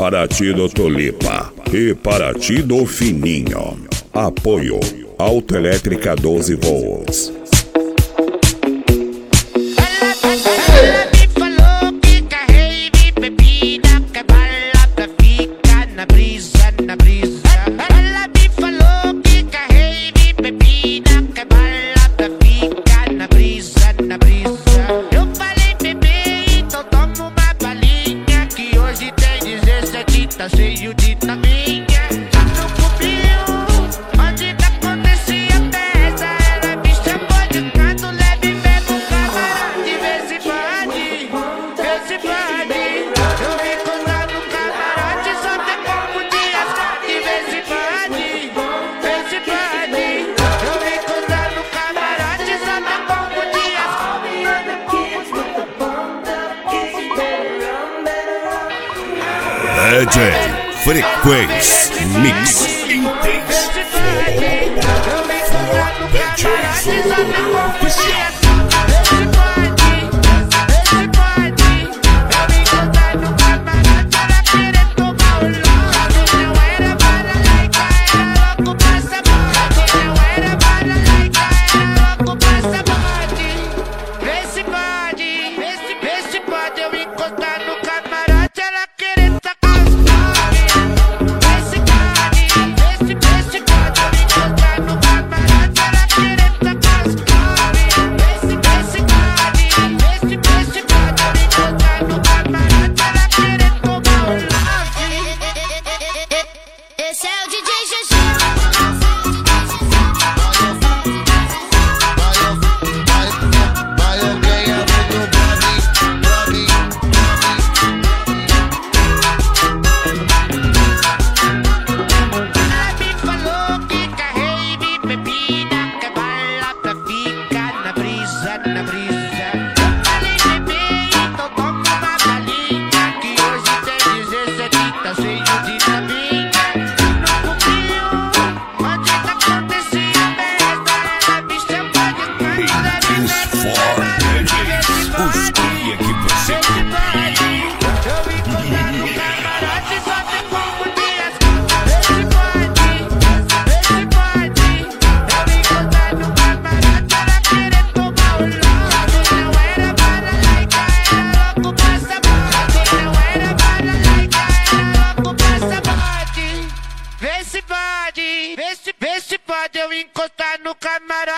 para ti do Tulipa e para ti do Fininho. Apoio Autoelétrica 12 volts. Tá cheio de taminha no cubinho, onde que acontecia a festa. Ela me chamou de canto, leve e pega o camarote. Vê se pode, vê se pode. Eu me encontrar no camarote, só tem como de asfalto. Vê se pode, vê se pode. Eu me encontrar no camarote, só tem como de asfalto. DJ Frequência Mix Intense. Oficial. Vê se pode eu encostar no camarote.